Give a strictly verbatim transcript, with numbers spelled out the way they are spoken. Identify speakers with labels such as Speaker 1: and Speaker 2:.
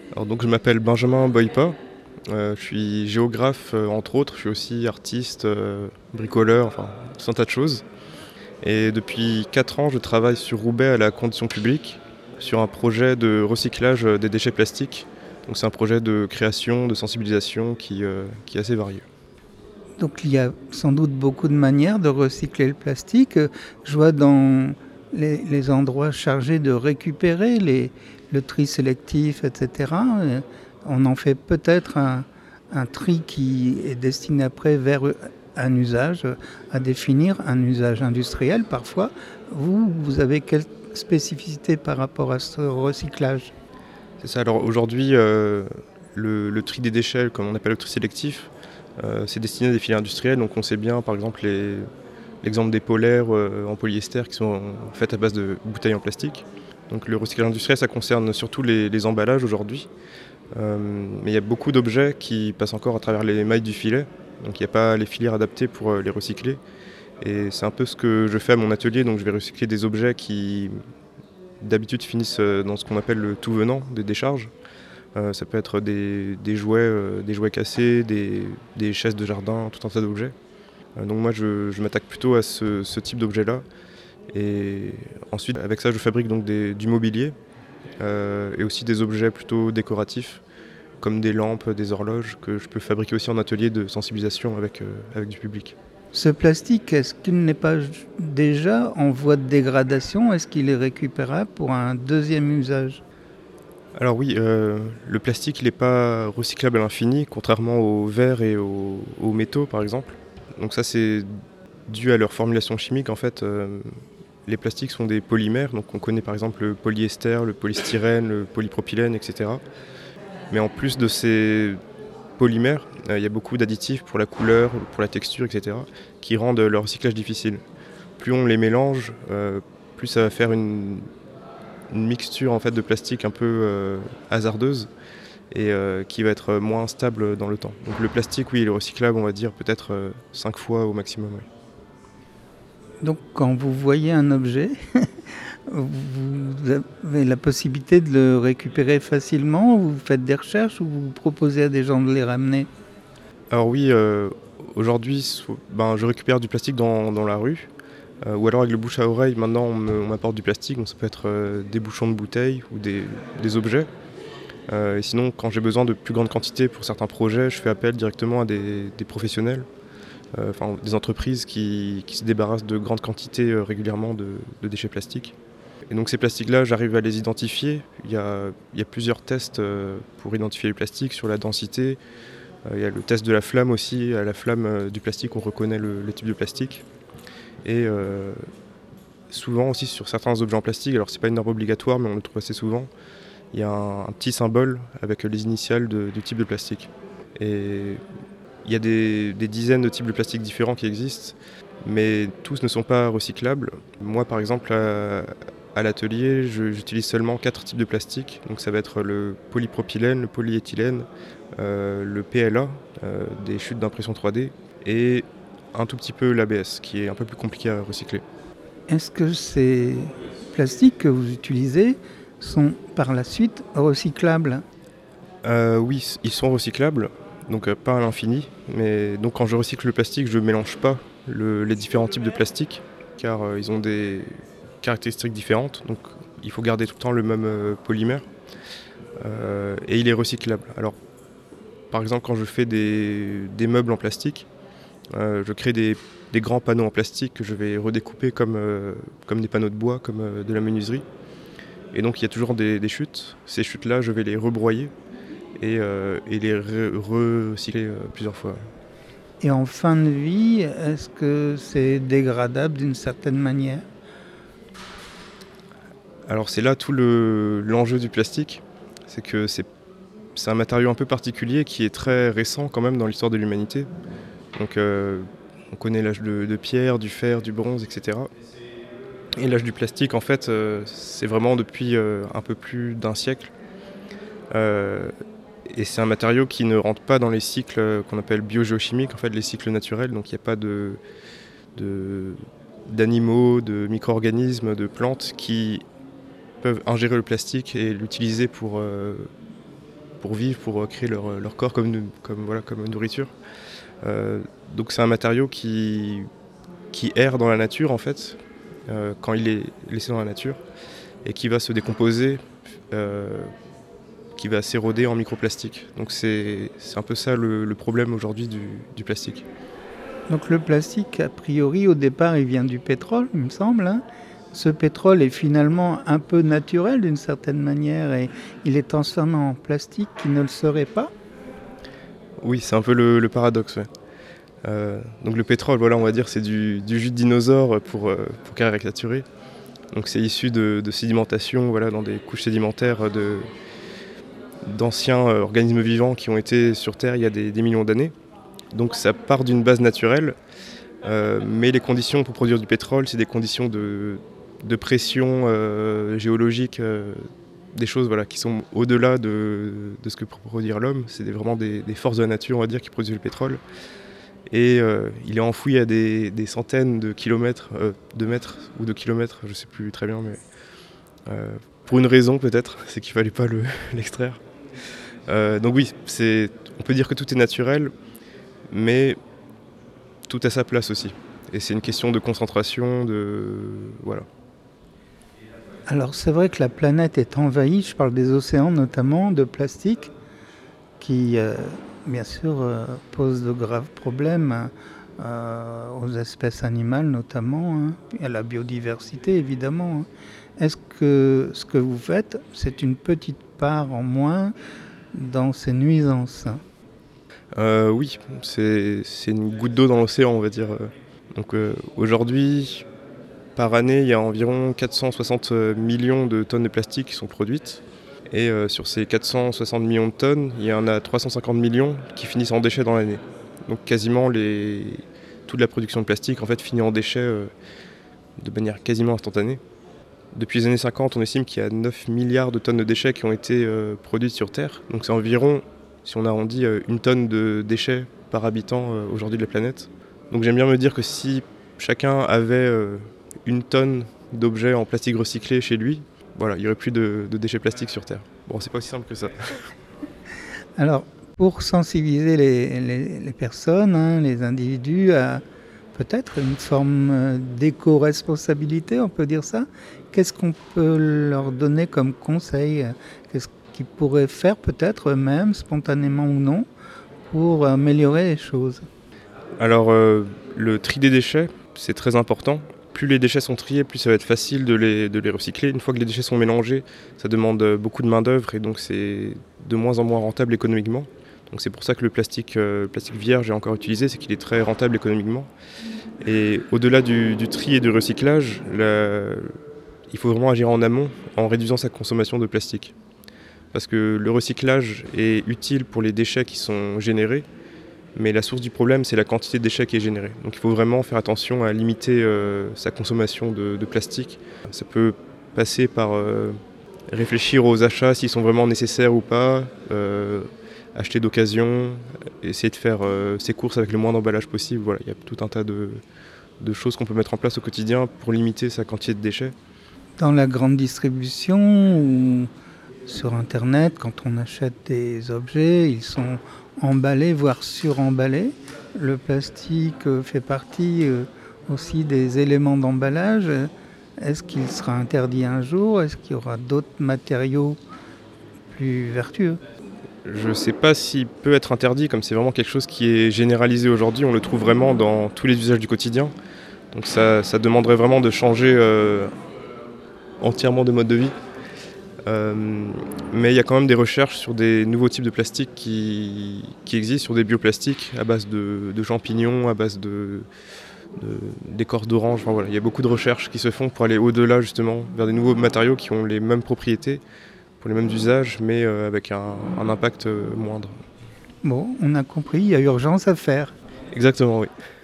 Speaker 1: Alors donc je m'appelle Benjamin Boypa, euh, je suis géographe euh, entre autres, je suis aussi artiste, euh, bricoleur, enfin tout un tas de choses. Et depuis quatre ans je travaille sur Roubaix à la condition publique, sur un projet de recyclage euh, des déchets plastiques. Donc c'est un projet de création, de sensibilisation qui, euh, qui est assez varié.
Speaker 2: Donc il y a sans doute beaucoup de manières de recycler le plastique. Euh, Je vois dans les, les endroits chargés de récupérer les, le tri sélectif, et cetera. euh, On en fait peut-être un, un tri qui est destiné après vers un usage, euh, à définir un usage industriel parfois. Vous, vous avez quelle spécificité par rapport à ce recyclage?
Speaker 1: C'est ça, alors aujourd'hui euh, le, le tri des déchets, comme on appelle le tri sélectif, euh, c'est destiné à des filières industrielles. Donc on sait bien par exemple les, l'exemple des polaires euh, en polyester qui sont faites à base de bouteilles en plastique. Donc le recyclage industriel, ça concerne surtout les, les emballages aujourd'hui. Euh, mais il y a beaucoup d'objets qui passent encore à travers les mailles du filet. Donc il n'y a pas les filières adaptées pour euh, les recycler. Et c'est un peu ce que je fais à mon atelier. Donc je vais recycler des objets qui d'habitude finissent euh, dans ce qu'on appelle le tout venant des décharges. Euh, ça peut être des, des jouets, euh, des jouets cassés, des, des chaises de jardin, tout un tas d'objets. Euh, donc moi je, je m'attaque plutôt à ce, ce type d'objet-là. Et ensuite avec ça je fabrique donc des, du mobilier euh, et aussi des objets plutôt décoratifs comme des lampes, des horloges que je peux fabriquer aussi en atelier de sensibilisation avec, euh, avec du public.
Speaker 2: Ce plastique, est-ce qu'il n'est pas déjà en voie de dégradation? Est-ce qu'il est récupérable pour un deuxième usage?
Speaker 1: Alors oui, euh, le plastique il n'est pas recyclable à l'infini, contrairement au verre et aux, aux métaux par exemple. Donc ça c'est dû à leur formulation chimique en fait. Euh, les plastiques sont des polymères, donc on connaît par exemple le polyester, le polystyrène, le polypropylène, et cetera. Mais en plus de ces polymères, euh, il y a beaucoup d'additifs pour la couleur, pour la texture, et cetera, qui rendent leur recyclage difficile. Plus on les mélange, euh, plus ça va faire une, une mixture en fait, de plastique un peu euh, hasardeuse et euh, qui va être moins stable dans le temps. Donc le plastique, oui, il est recyclable, on va dire peut-être euh, cinq fois au maximum. Oui.
Speaker 2: Donc quand vous voyez un objet, vous avez la possibilité de le récupérer facilement, vous faites des recherches ou vous proposez à des gens de les ramener?
Speaker 1: Alors oui, euh, aujourd'hui, ben, je récupère du plastique dans, dans la rue. Euh, ou alors avec le bouche à oreille, maintenant on, me, on m'apporte du plastique, donc ça peut être euh, des bouchons de bouteilles ou des, des objets. Euh, et sinon, quand j'ai besoin de plus grandes quantités pour certains projets, je fais appel directement à des, des professionnels, euh, enfin des entreprises qui, qui se débarrassent de grandes quantités euh, régulièrement de, de déchets plastiques. Et donc ces plastiques-là, j'arrive à les identifier. Il y a, il y a plusieurs tests euh, pour identifier les plastiques sur la densité. Euh, il y a le test de la flamme aussi. À la flamme euh, du plastique, on reconnaît le, le type de plastique. Et euh, souvent aussi sur certains objets en plastique, alors c'est pas une norme obligatoire, mais on le trouve assez souvent, il y a un, un petit symbole avec les initiales de, du type de plastique. Et il y a des, des dizaines de types de plastique différents qui existent, mais tous ne sont pas recyclables. Moi par exemple, à, à l'atelier, je, j'utilise seulement quatre types de plastique. Donc ça va être le polypropylène, le polyéthylène, euh, le P L A, euh, des chutes d'impression trois D, et un tout petit peu l'A B S, qui est un peu plus compliqué à recycler.
Speaker 2: Est-ce que ces plastiques que vous utilisez sont par la suite recyclables?
Speaker 1: Euh, oui, ils sont recyclables, donc euh, pas à l'infini. Mais donc quand je recycle le plastique, je ne mélange pas le, les différents types de plastique, car euh, ils ont des caractéristiques différentes. Donc il faut garder tout le temps le même euh, polymère. Euh, et il est recyclable. Alors par exemple quand je fais des, des meubles en plastique, euh, je crée des, des grands panneaux en plastique que je vais redécouper comme, euh, comme des panneaux de bois, comme euh, de la menuiserie. Et donc il y a toujours des, des chutes. Ces chutes-là, je vais les rebroyer et, euh, et les re- recycler euh, plusieurs fois.
Speaker 2: Et en fin de vie, est-ce que c'est dégradable d'une certaine manière?
Speaker 1: Alors c'est là tout le, l'enjeu du plastique, c'est que c'est, c'est un matériau un peu particulier qui est très récent quand même dans l'histoire de l'humanité. Donc euh, on connaît l'âge de, de pierre, du fer, du bronze, et cetera. Et l'âge du plastique en fait euh, c'est vraiment depuis euh, un peu plus d'un siècle. Euh, et c'est un matériau qui ne rentre pas dans les cycles qu'on appelle biogéochimiques, en fait les cycles naturels, donc il n'y a pas de, de, d'animaux, de micro-organismes, de plantes qui peuvent ingérer le plastique et l'utiliser pour, euh, pour vivre, pour créer leur, leur corps comme, comme, voilà, comme nourriture. Euh, donc c'est un matériau qui, qui erre dans la nature en fait, euh, quand il est laissé dans la nature, et qui va se décomposer, euh, qui va s'éroder en microplastique. Donc c'est, c'est un peu ça le, le problème aujourd'hui du, du plastique.
Speaker 2: Donc le plastique, a priori, au départ, il vient du pétrole, il me semble. Hein. Ce pétrole est finalement un peu naturel d'une certaine manière et il est transformé en plastique qui ne le serait pas.
Speaker 1: Oui, c'est un peu le, le paradoxe. Ouais. Euh, donc le pétrole, voilà, on va dire, c'est du, du jus de dinosaure pour, euh, pour caricaturer. Donc c'est issu de, de sédimentation, voilà, dans des couches sédimentaires de, d'anciens euh, organismes vivants qui ont été sur Terre il y a des, des millions d'années. Donc ça part d'une base naturelle, euh, mais les conditions pour produire du pétrole, c'est des conditions de, de pression euh, géologique, euh, des choses voilà, qui sont au-delà de, de ce que peut produire l'homme. C'est des, vraiment des, des forces de la nature, on va dire, qui produisent le pétrole. Et euh, il est enfoui à des, des centaines de kilomètres, euh, de mètres ou de kilomètres, je ne sais plus très bien, mais euh, pour une raison peut-être, c'est qu'il ne fallait pas le, l'extraire. Euh, donc oui, c'est, on peut dire que tout est naturel, mais tout a sa place aussi. Et c'est une question de concentration, de... voilà.
Speaker 2: Alors c'est vrai que la planète est envahie, je parle des océans notamment, de plastique, qui euh, bien sûr euh, pose de graves problèmes euh, aux espèces animales notamment, hein, et à la biodiversité évidemment. Hein. Est-ce que ce que vous faites, c'est une petite part en moins dans ces nuisances ?
Speaker 1: Euh, oui, c'est, c'est une goutte d'eau dans l'océan, on va dire. Donc euh, aujourd'hui, par année, il y a environ quatre cent soixante millions de tonnes de plastique qui sont produites. Et euh, sur ces quatre cent soixante millions de tonnes, il y en a trois cent cinquante millions qui finissent en déchets dans l'année. Donc quasiment les... toute la production de plastique en fait, finit en déchets euh, de manière quasiment instantanée. Depuis les années cinquante, on estime qu'il y a neuf milliards de tonnes de déchets qui ont été euh, produites sur Terre. Donc c'est environ, si on arrondit, euh, une tonne de déchets par habitant euh, aujourd'hui de la planète. Donc j'aime bien me dire que si chacun avait euh, une tonne d'objets en plastique recyclé chez lui, voilà, il n'y aurait plus de, de déchets plastiques sur Terre. Bon, c'est pas aussi simple que ça.
Speaker 2: Alors, pour sensibiliser les, les, les personnes, hein, les individus à peut-être une forme d'éco-responsabilité, on peut dire ça, qu'est-ce qu'on peut leur donner comme conseil ? Qu'est-ce qu'ils pourraient faire peut-être eux-mêmes, spontanément ou non, pour améliorer les choses ?
Speaker 1: Alors, euh, le tri des déchets, c'est très important. Plus les déchets sont triés, plus ça va être facile de les, de les recycler. Une fois que les déchets sont mélangés, ça demande beaucoup de main-d'œuvre et donc c'est de moins en moins rentable économiquement. Donc c'est pour ça que le plastique, euh, plastique vierge est encore utilisé, c'est qu'il est très rentable économiquement. Et au-delà du, du tri et du recyclage, la, il faut vraiment agir en amont en réduisant sa consommation de plastique. Parce que le recyclage est utile pour les déchets qui sont générés, mais la source du problème, c'est la quantité de déchets qui est générée. Donc il faut vraiment faire attention à limiter euh, sa consommation de, de plastique. Ça peut passer par euh, réfléchir aux achats, s'ils sont vraiment nécessaires ou pas, euh, acheter d'occasion, essayer de faire euh, ses courses avec le moins d'emballage possible. Voilà, il y a tout un tas de, de choses qu'on peut mettre en place au quotidien pour limiter sa quantité de déchets.
Speaker 2: Dans la grande distribution ou sur Internet, quand on achète des objets, ils sont emballés, voire suremballés. Le plastique fait partie aussi des éléments d'emballage. Est-ce qu'il sera interdit un jour ? Est-ce qu'il y aura d'autres matériaux plus vertueux ?
Speaker 1: Je ne sais pas s'il peut être interdit, comme c'est vraiment quelque chose qui est généralisé aujourd'hui. On le trouve vraiment dans tous les usages du quotidien. Donc ça, ça demanderait vraiment de changer euh, entièrement de mode de vie. Euh, mais il y a quand même des recherches sur des nouveaux types de plastique qui, qui existent, sur des bioplastiques à base de, de champignons, à base de, de, d'écorce d'orange. Enfin, voilà. Il y a beaucoup de recherches qui se font pour aller au-delà justement, vers des nouveaux matériaux qui ont les mêmes propriétés, pour les mêmes usages, mais euh, avec un, un impact euh, moindre.
Speaker 2: Bon, on a compris, il y a urgence à faire.
Speaker 1: Exactement, oui.